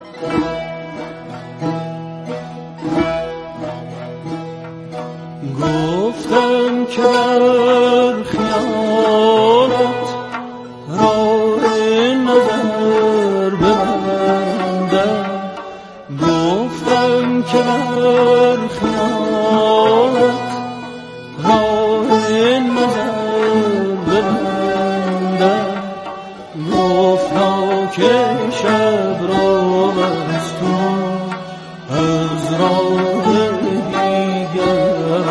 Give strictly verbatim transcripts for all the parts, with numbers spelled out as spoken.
گفتم که در خیالت راه نظر ببندم، گفتم که در خیالت راه نظر ببندم، گفتا که شب را از تو از راه دیگر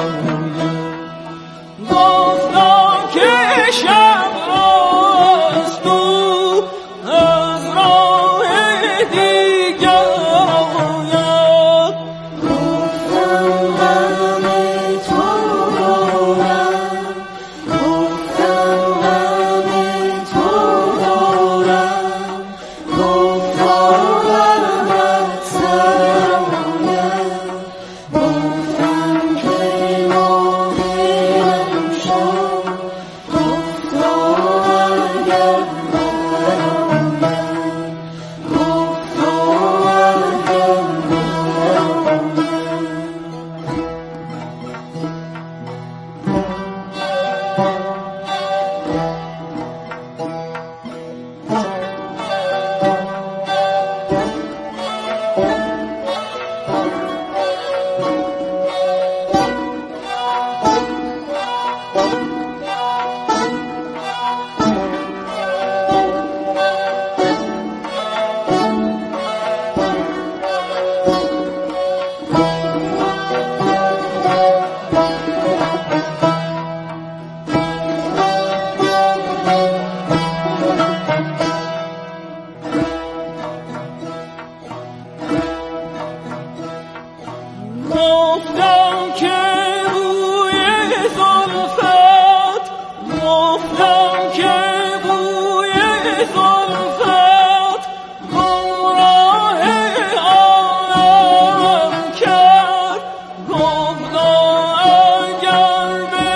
گفتا که شب را از تو از راه دیگر آید. گفتم غم تو دارم، گفتم غم تو دارم، گفتا غمت سر آید، گفتم که نادیدم شد، گفتا اگر برآید، گفتا اگر گفتم که بوی زلفت، گفتم که بوی زلفت گمراه عالم کرد، گفتا اگر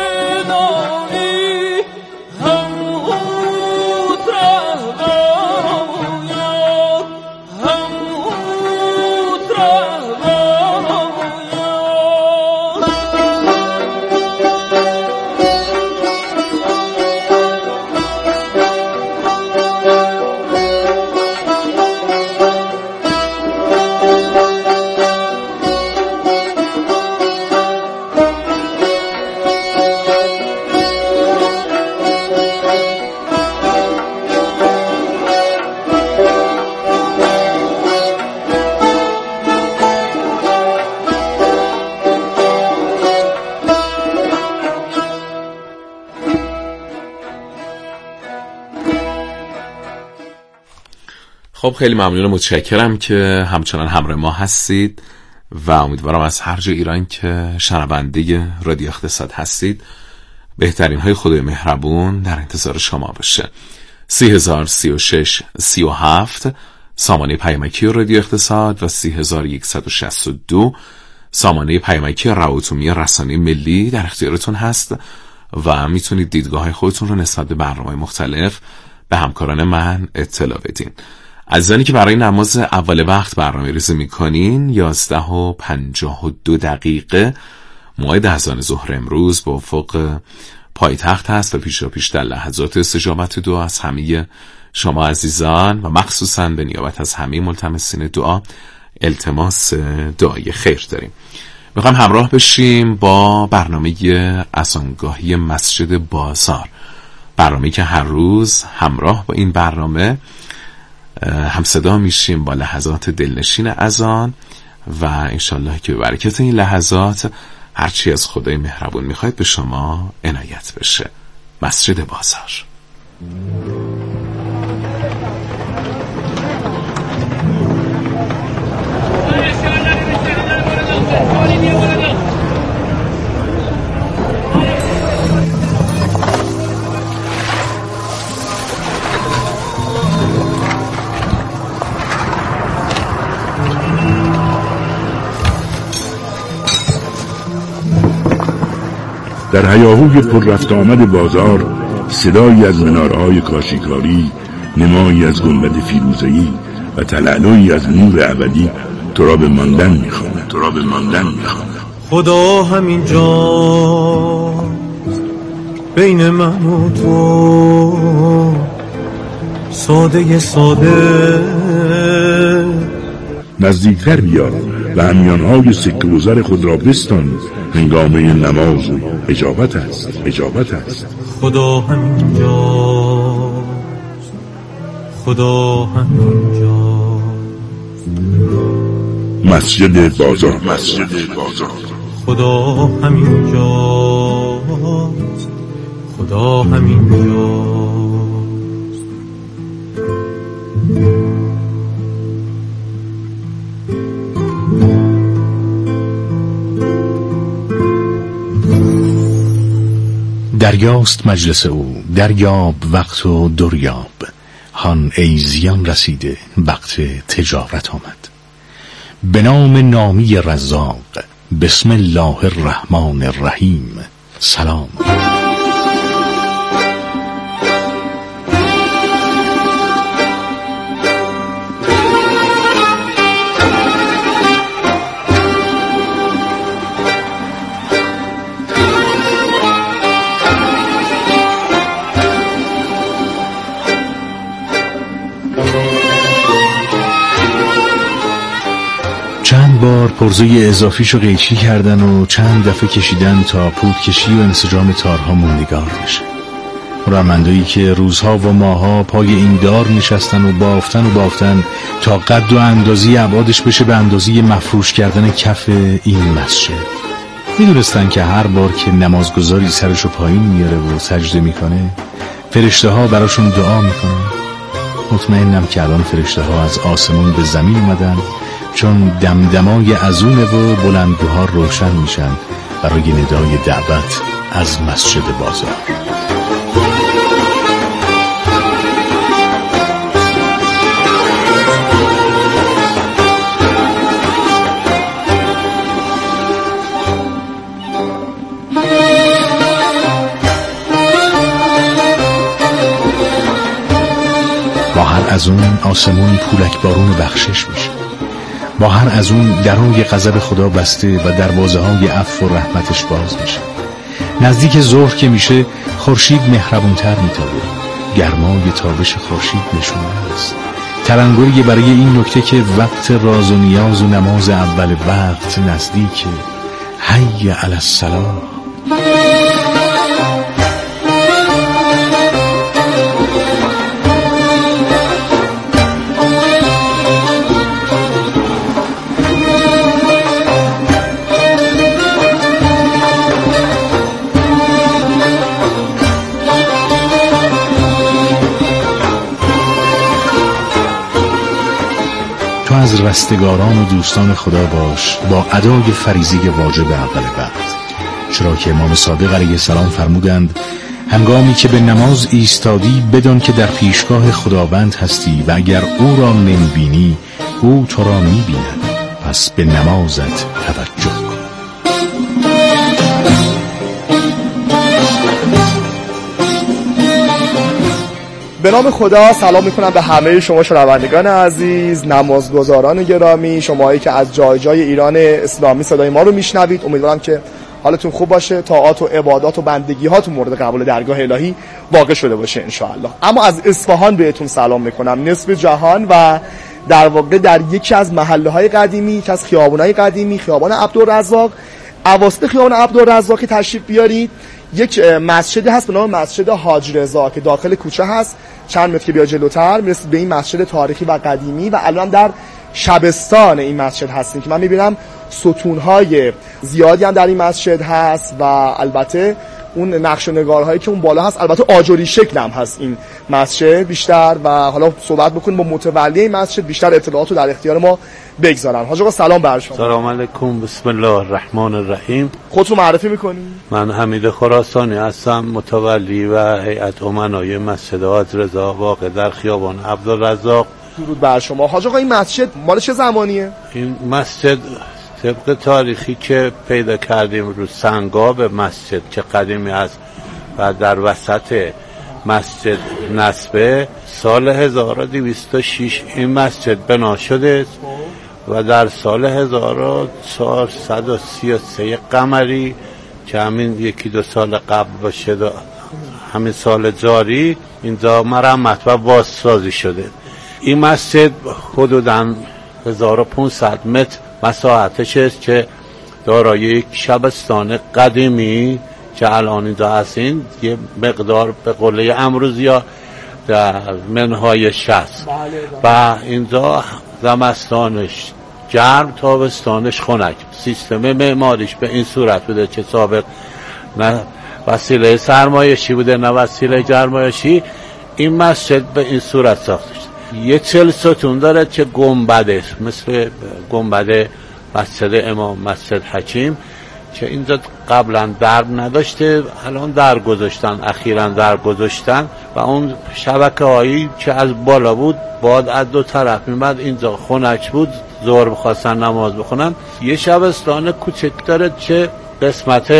بدانی هم اوت رهبر آید، هم اوت رهبر آید. خب خیلی ممنون و متشکرم که همچنان همراه ما هستید و امیدوارم از هر جای ایران که شنونده رادیو اقتصاد هستید بهترین های خدای مهربون در انتظار شما باشه. سی هزار سی و شش سی و هفت سامانه پیامکی رادیو اقتصاد و سی هزار یکصد و شصت و دو سامانه پیامکی روابط عمومی رسانه ملی در اختیارتون هست و میتونید دیدگاه های خودتون رو نسبت به برنامه‌های مختلف به همکاران من اطلاع بدین. عزیزانی که برای نماز اول وقت برنامه ریزی میکنین یازده و پنجاه و دو دقیقه موعد اذان ظهر امروز به افق پایتخت هست و پیش پیش در لحظات استجابت دعا از همه شما عزیزان و مخصوصا به نیابت از همه ملتمسین دعا التماس دعای خیر داریم. میخوام همراه بشیم با برنامه اذانگاهی مسجد بازار، برنامه‌ای که هر روز همراه با این برنامه هم صدا میشیم با لحظات دلنشین اذان و انشالله که به برکت این لحظات هرچی از خدای مهربون میخواید به شما عنایت بشه. مسجد بازار. در هیاهوی پر رفت آمد بازار صدایی از منارهای کاشیکاری، نمایی از گنبد فیروزه‌ای و تلالویی از نور ابدی تو را به ماندن می‌خواند تو را به ماندن می‌خواند. خدا همین جا بین من و تو، ساده ساده نزدیکتر بیا و همیانهای سکه و زر خود را بستان، هنگامه نماز و اجابت است اجابت است. خدا همین جا، خدا همین جا. مسجد بازار مسجد بازار خدا همین جا، خدا همین جا. دریاست مجلس او، دریاب وقت و دریاب، هان ای زیان رسیده وقت تجارت آمد. به نام نامی رزاق، بسم الله الرحمن الرحیم. سلام. چند بار پرزه اضافیشو قیچی کردن و چند دفعه کشیدن تا پود کشی و انسجام تارها موندگار بشه. رامندایی که روزها و ماها پای این دار نشستن و بافتن و بافتن تا قد و اندازی ابعادش بشه به اندازی مفروش کردن کف این مسجد. میدونستن که هر بار که نمازگزاری سرشو پایین میاره و سجده میکنه، فرشته ها براشون دعا میکنن. مطمئنم که الان فرشته ها از آسمون به زمین اومدن، چون دمدمای ازونه و بلندگوها روشن میشن برای ندای دعوت از مسجد بازار. با هر از اون آسمون پولک بارون بخشش میشه. با هر از اون درای غضب خدا بسته و دروازه های عفو و رحمتش باز میشه. نزدیک ظهر که میشه خورشید مهربونتر میتابه. گرمای تابش خورشید نشونه است، تلنگری برای این نکته که وقت راز و نیاز و نماز اول وقت نزدیکه. حی علی الصلاة. تو از رستگاران و دوستان خدا باش با ادای فریضه واجب اول وقت، چرا که امام صادق علیه السلام فرمودند هنگامی که به نماز ایستادی بدان که در پیشگاه خداوند هستی و اگر او را نمیبینی او تو را میبیند، پس به نمازت توجه کن. به نام خدا سلام میکنم به همه شما شنوندگان عزیز، نمازگزاران گرامی، شماهایی که از جای جای ایران اسلامی صدای ما رو میشنوید. امیدوارم که حالتون خوب باشه، طاعات و عبادات و بندگی هاتون مورد قبول درگاه الهی واقع شده باشه انشاءالله. اما از اصفهان بهتون سلام میکنم، نصف جهان، و در واقع در یکی از محله های قدیمی، یکی از خیابان های قدیمی، خیابان عبدالرزاق، اواسط خیابان عبدالرزاق که تشریف بیارید یک مسجدی هست به نام مسجد حاج رضا که داخل کوچه هست. چند متر که بیا جلوتر میرسید به این مسجد تاریخی و قدیمی و الان در شبستان این مسجد هستیم که من میبینم ستونهای زیادی هم در این مسجد هست و البته اون نقش و نگارهایی که اون بالا هست البته آجری شکل هم هست این مسجد بیشتر. و حالا صحبت بکنیم با متولی این مسجد، بیشتر اطلاعاتو در اختیار ما بگذارن. حاج آقا سلام بر شما. سلام علیکم، بسم الله الرحمن الرحیم. خودتو معرفی میکنی؟ من حمید خراسانی هستم، متولی و هیئت امنای مسجد حاج رضا واقع در خیابان عبدالرزاق. درود بر شما. حاج آقا این مسجد مال چه زمانیه؟ این مسجد طبق تاریخی که پیدا کردیم رو سنگاب مسجد که قدیمی است و در وسط مسجد نصبه سال هزار و دویست و شش این مسجد بنا شده و در سال هزار و چهارصد و سی و سه قمری که همین یکی دو سال قبل باشه همین سال جاری اینجا مرمت و بازسازی شده. این مسجد حدوداً هزار و پانصد متر مساحتش است که دارای یک شبستان قدیمی که الان اینجا هستین یه مقدار به قله امروزیا در منهای شصت و اینجا زمستانش گرم تابستانش خنک. سیستم معماریش به این صورت بوده که سابق نه وسیله سرمایشی بوده نه وسیله گرمایشی. این مسجد به این صورت ساخته شده. یه چل ستون داره که گنبده مثل گنبده مسجد امام مسجد حکیم که اینجا قبلا درب نداشته الان در گذاشتن اخیراً در گذاشتن و اون شبکه هایی که از بالا بود باد از دو طرف میمد اینجا خنک بود ظهر بخواستن نماز بخونن. یه شبستان کوچک داره که قسمت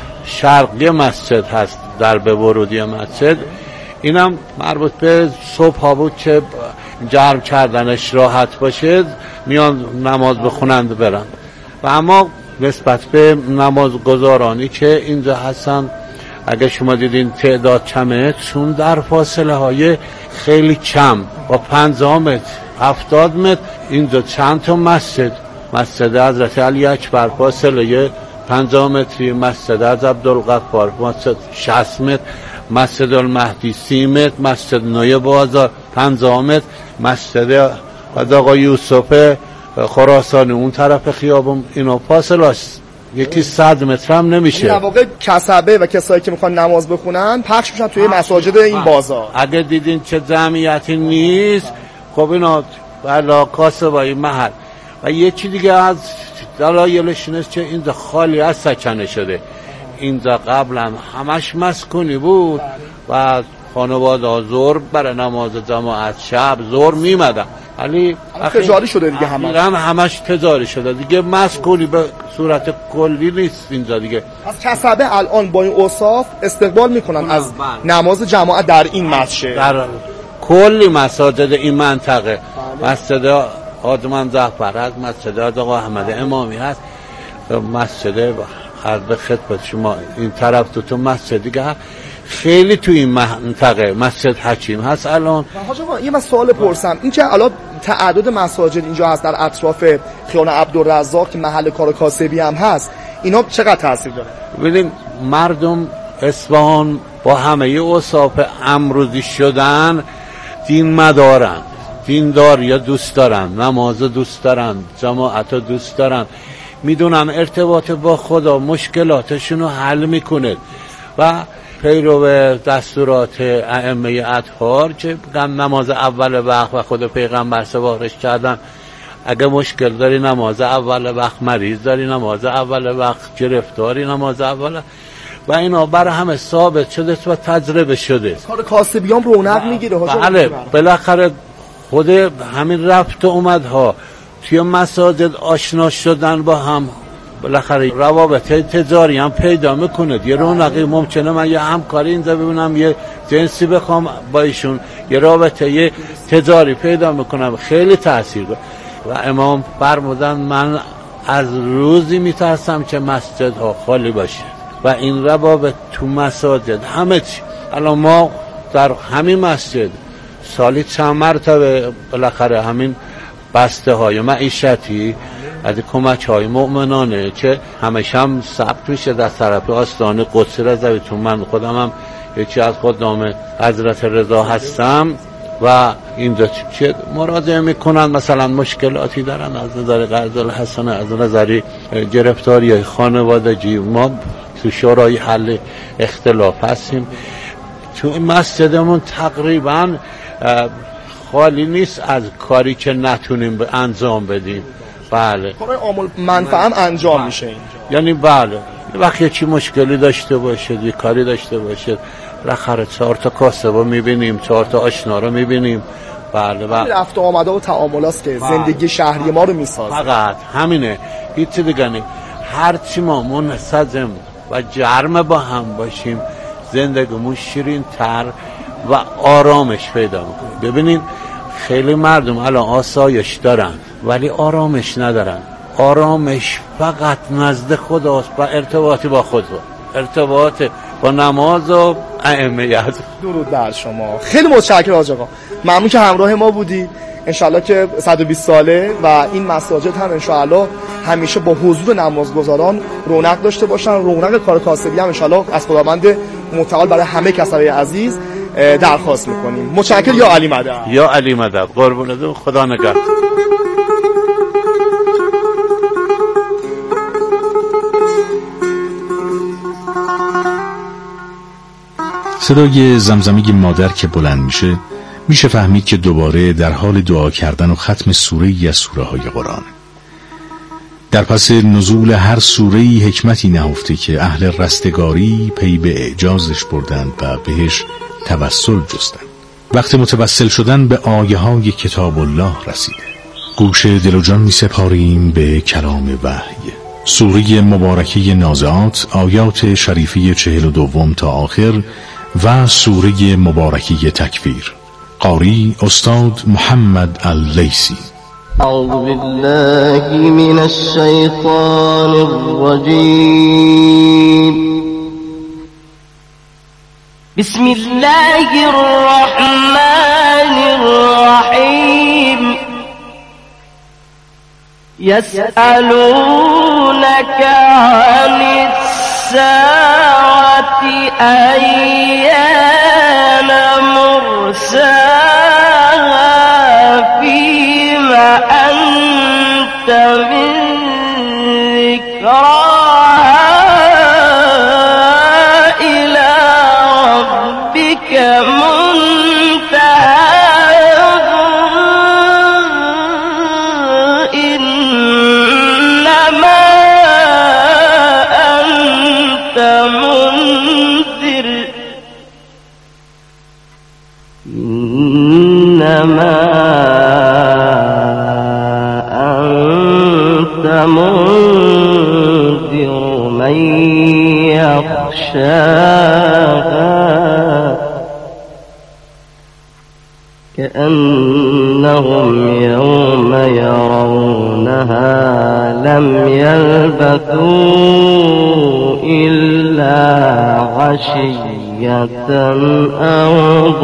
شرقی مسجد هست در به ورودی مسجد. اینم مربوط به صبح ها بود که گرم کردنش راحت باشه میان نماز بخونند برن. و اما نسبت به نماز گذارانی که اینجا هستن اگه شما دیدین تعداد کمه چون در فاصله های خیلی کم با پنجاه متر هفتاد متر اینجا چند تا مسجد مسجد حضرت علی اکبر فاصله پنجاه متری، مسجد از عبدالغفار مسجد شصت متر، مسجد المهدی سی متر، مسجد نوی بازار پنجاه متر، مسجد آقا یوسف خراسانی اون طرف خیابون اینا فاصله است یکی صد متر هم نمیشه. در واقع کسبه و کسایی که میخوان نماز بخونن پخش میشن توی مساجد این بازار. اگه دیدین چه جمعیتی نیست خب اینا بالا کاسبای محل. و یه چی دیگه از دلایلش اینه که اینجا خالی از سکنه شده. اینجا قبلا همش مسکونی بود و خانواده ظهر برای نماز جماعت شب ظهر میمدن ولی تجاری شده دیگه همش همش تجاری شده دیگه مسکونی به صورت کلی نیست اینجا دیگه. از کسبه الان با این اوصاف استقبال میکنن از نماز جماعت در این مسجد در کلی مساجد این منطقه. مسجد آدمان زعفر هست، مسجد آقا احمد امامی هست، مسجد حرب خدمت شما این طرف دو تا مسجد دیگه هست. خیلی تو این منطقه مسجد حکیم هست الان. حاج آقا یه من سوال پرسم این که الان تعدد مساجد اینجا هست در اطراف خیابان عبدالرزاق که محل کار کاسبی هم هست اینا چقدر تاثیر داره؟ ببین مردم اصفهان با همه اوصاف امروزی شدن دین مدارن، دیندار یا دوست دارن، نماز دوست دارن، جماعت دوست دارن، میدونن ارتباط با خدا مشکلاتشون رو حل میکنه و پیرو دستورات ائمه اطهار که نماز اول وقت و خود پیغمبر سپارش کردن اگه مشکل داری نماز اول وقت، مریض داری نماز اول وقت، گرفتاری نماز اول و اینا برای همه ثابت شده و تجربه شده. کار کاسبیان رونق میگیره حاجا. بله بالاخره خود همین رفت و اومدها توی مساجد آشنا شدن با هم بالاخره روابط تجاری هم پیدا میکنه. یه رونقی ممکنه من یه همکاری اینجا ببینم یه جنسی بخوام با ایشون یه رابطه یه تجاری پیدا میکنم خیلی تاثیر داره. و امام فرمودن من از روزی میترسم که مسجد ها خالی باشه و این روابط تو مساجد همه چی. الان ما در همین مسجد سالی چند مرتبه بالاخره همین بسته های معیشتی از کمک های مؤمنانه که همیشه هم ثبت میشه در طرف آستان قدس رضویتون. من خودم هم یکی از خدام حضرت رضا هستم و اینجا که مراجعه میکنن مثلا مشکلاتی دارن از نظر قرض الحسنه از نظر گرفتاری خانوادگی ما تو شورای حل اختلاف هستیم. تو این مسجدمون تقریبا خالی نیست از کاری که نتونیم انجام بدیم. بله کارهای عامل منفعه هم انجام بله. میشه اینجا یعنی بله وقتی چی مشکلی داشته باشید یه کاری داشته باشید بالاخره چهار تا کاسبو میبینیم چهار تا آشنا رو میبینیم. بله بله رفت و آمده و تعاملاست که بله. زندگی شهری ما رو میسازه. فقط همینه هیچ دیگه نه. هرچی ما منسجم و جرم با هم باشیم زندگیمون شیرین تر و آرامش پیدا میکنی. ببینین خیلی مردم الان آسایش دارن ولی آرامش ندارن. آرامش فقط نزد خداست و ارتباطی با خدا، ارتباط با نماز و ائمه. درود بر شما. خیلی متشکرم حاج آقا، ممنون که همراه ما بودی. انشالله که صد و بیست ساله و این مساجد هم انشالله همیشه با حضور نمازگزاران رونق داشته باشن. رونق کار کاسبی هم انشالله از خداوند متعال برای همه کسای عزیز درخواست میکنیم. متشکرم. یا علی مدد. یا علی مدد. قربونت، خدا نگهدار. صدای زمزمه مادر که بلند میشه میشه فهمید که دوباره در حال دعا کردن و ختم سوره‌ای از سوره های قرآن. در پس نزول هر سوره‌ای حکمتی نهفته که اهل رستگاری پی به اعجازش بردند و بهش توسل جستند. وقت متوسل شدن به آیه های کتاب الله رسیده. گوش دل و جان می سپاریم به کلام وحی. سوره مبارکه نازعات، آیات شریفه چهل و دوم تا آخر و سوره مبارکه تکویر. قاری استاد محمد اللیثی. اعوذ بالله من الشیطان الرجیم. بسم الله الرحمن الرحیم. يسألونك عن الساعة أيان مرساها فيما أنت من ذكراها إلى ربك منتهاها. إنما أنت منذر من يخشاها كأنهم يوم يرونها لم يلبثوا إلا عشية أو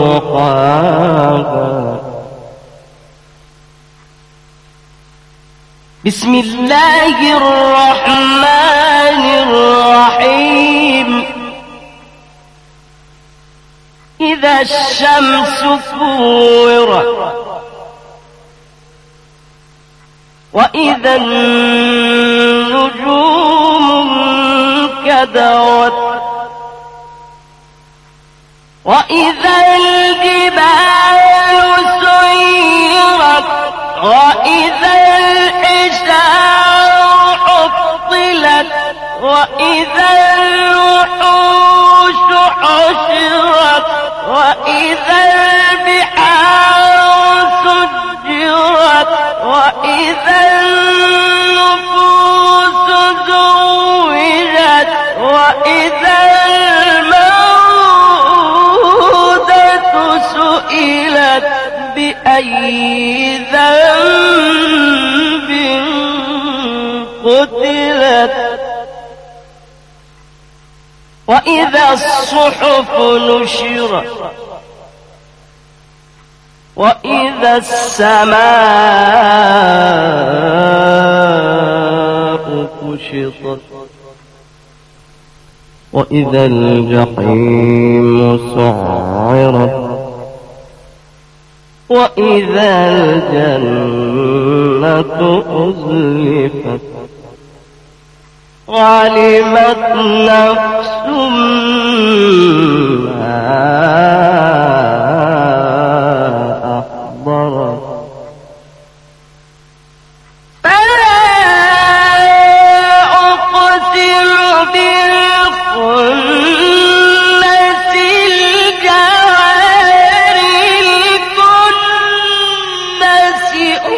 ضحاها. بسم الله الرحمن الرحيم. إذا الشمس كورت وإذا النجوم انكدرت وإذا الجبال سيرت وإذا العشار عطلت وإذا الوحوش حشرت وإذا البحار سجرت وإذا النفوس زوجت وإذا الموءودة سئلت بأي ذنب قتلت وإذا الصحف نشرت وإذا السماء كشطت وإذا الجحيم سعرت وإذا الجنة أزلفت علمت نفس ما أحضرت فلا أقسم بالخنس الجوار الكنس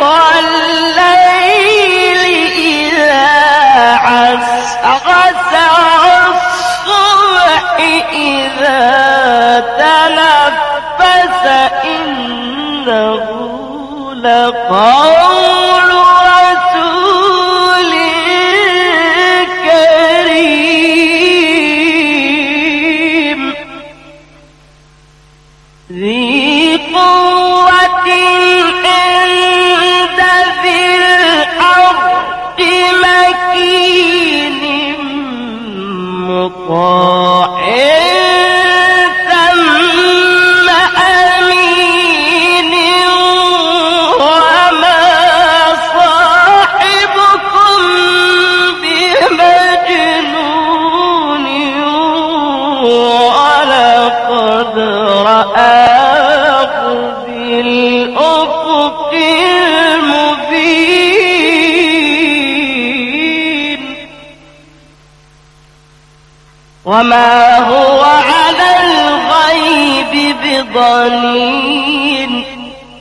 والليل إذا عسعس والصبح إذا تنفس لقول رسول كريم ذي قوة عند ذي العرش مكين مطاع ثم أمين وما صاحبكم بمجنون ولقد رآه بالأفق المبين وما هو على الغيب بضنين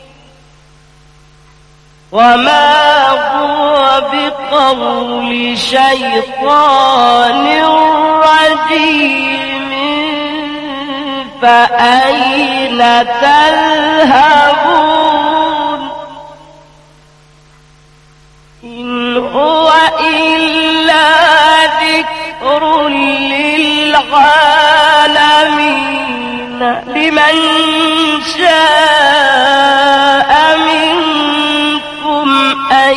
وما هو بقول شيطان رجيم فأين تذهبون إن هو إلا ذكر للعالمين لمن شاء منكم أن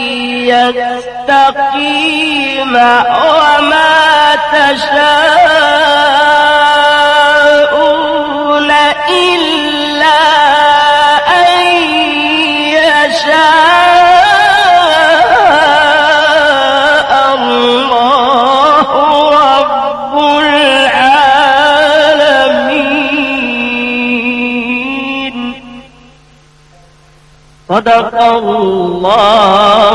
يستقيم وما تشاءون إلا أن يشاء الله رب العالمين. صدق الله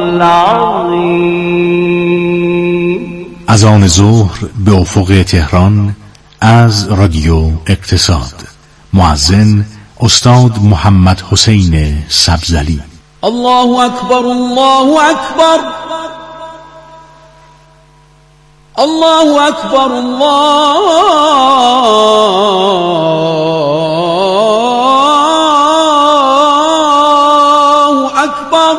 العظيم. از آن ظهر به افق تهران از رادیو اقتصاد. معزن استاد محمد حسین سبزلی. الله أكبر الله أكبر الله أكبر الله أكبر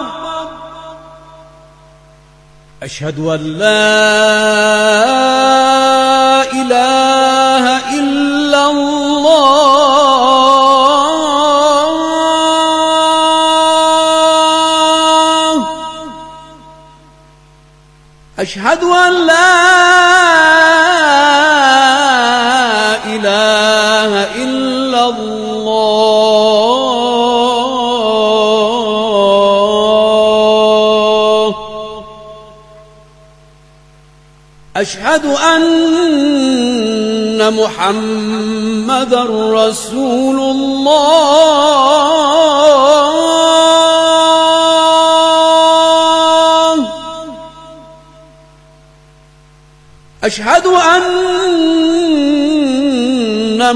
أشهد أن لا إله إلا الله أشهد أن لا إله إلا الله أشهد أن محمدًا رسول الله أشهد أن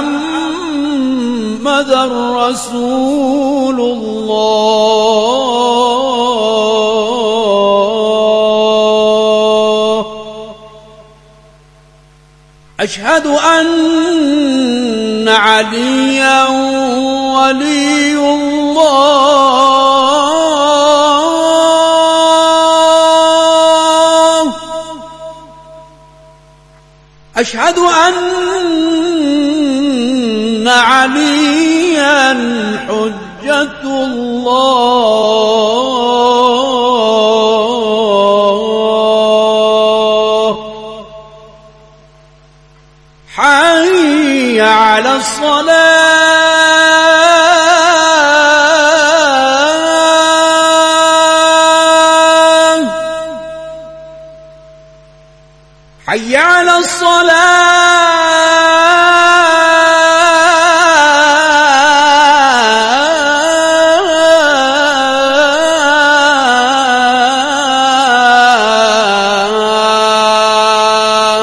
محمدًا رسول الله أشهد أن عليا ولي الله أشهد أن عليا حجة الله حي على الصلاة حي على الصلاة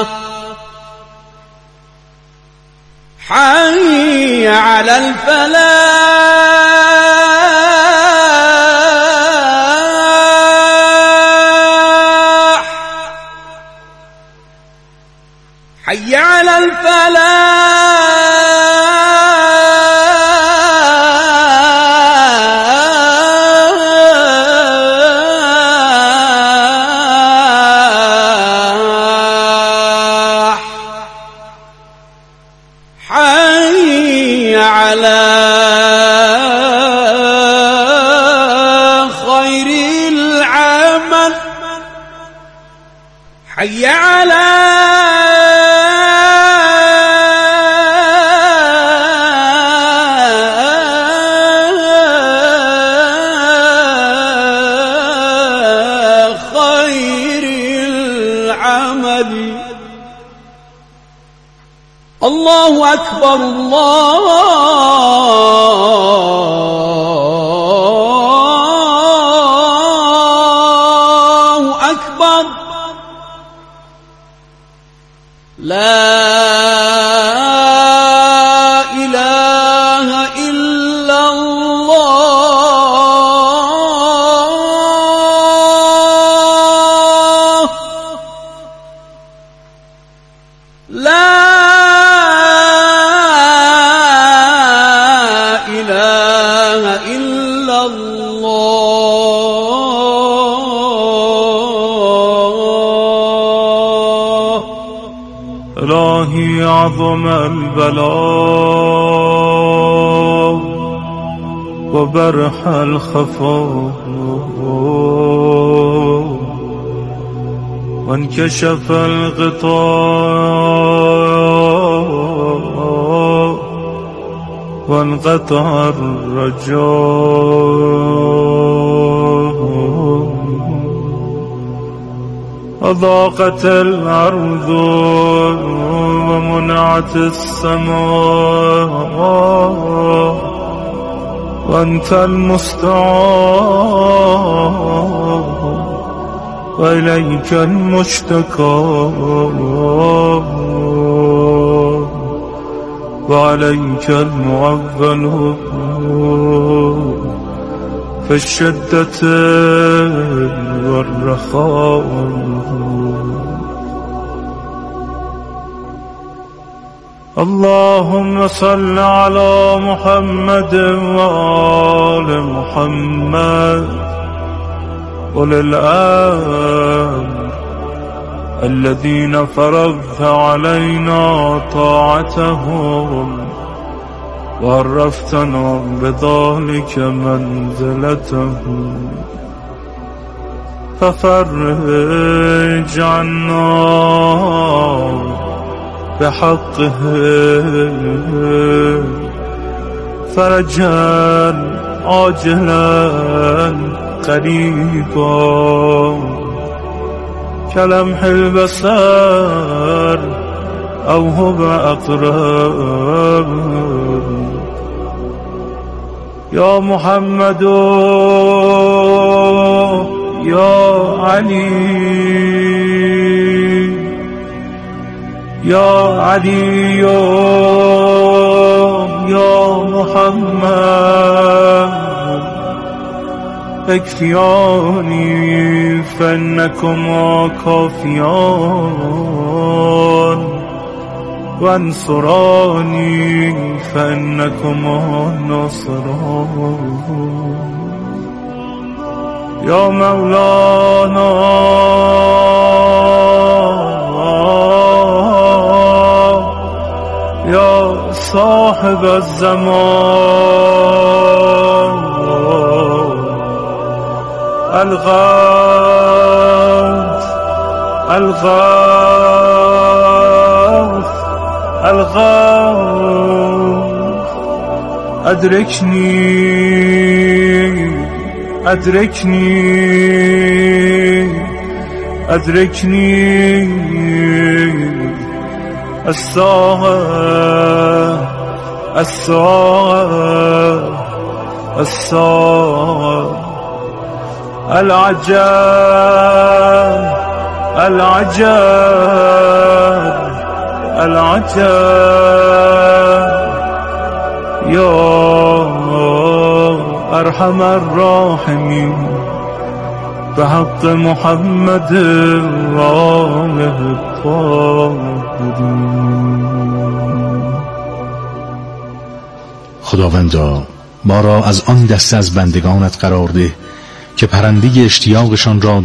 حي على الفلاح حي على الفلاح العمل حي على الله أكبر الله أكبر لا إله إلا الله لا إلهي عظم البلاء وبرح الخفاء وانكشف الغطاء وانقطع الرجاء أضاقت الأرض ومنعت السماء وأنت المستعان وإليك المشتكى وعليك المعول في الشدة والرخاء اللهم صل على محمد وآل محمد أولي الأمر الذين فرضت علينا طاعتهم وعرفتنا بذلك منزلتهم ففرج عنا بحقه فرجا عاجلا قريبا كلمح البصر أو هو أقرب يا محمد يا علي يا علي يا محمد اكفياني فإنكما كافيان وانصراني فإنكما ناصران يا مولانا يا صاحب الزمان الغوث الغوث الغوث أدركني أدركني أدركني الساعة الساعة الساعة العجاب العجاب العجاب يا أرحم الراحمين بحق محمد وآله الطاهرين. خداوندا ما را از آن دسته از بندگانت قرار ده که پرنده اشتیاقشان را